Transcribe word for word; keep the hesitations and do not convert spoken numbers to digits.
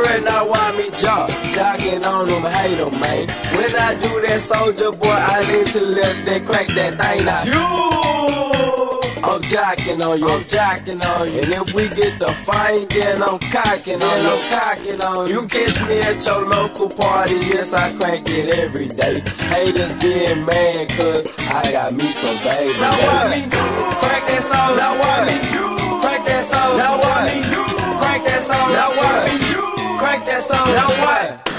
bruh, now why me jock? Jocking on them, hate them, man. When I do that, soldier boy, I lean to the left, then crack that thing out. You! I'm jocking on you, I'm jocking on you. And if we get the fight, then I'm cocking on you, I'm cocking on you. You catch me at your local party, yes, I crank it every day. Haters getting mad, cause I got me some baby. Now what me do? Crack that song, now what me do? Crack that song, now what me do? Crack that song, now what me do? Crack that song, now what?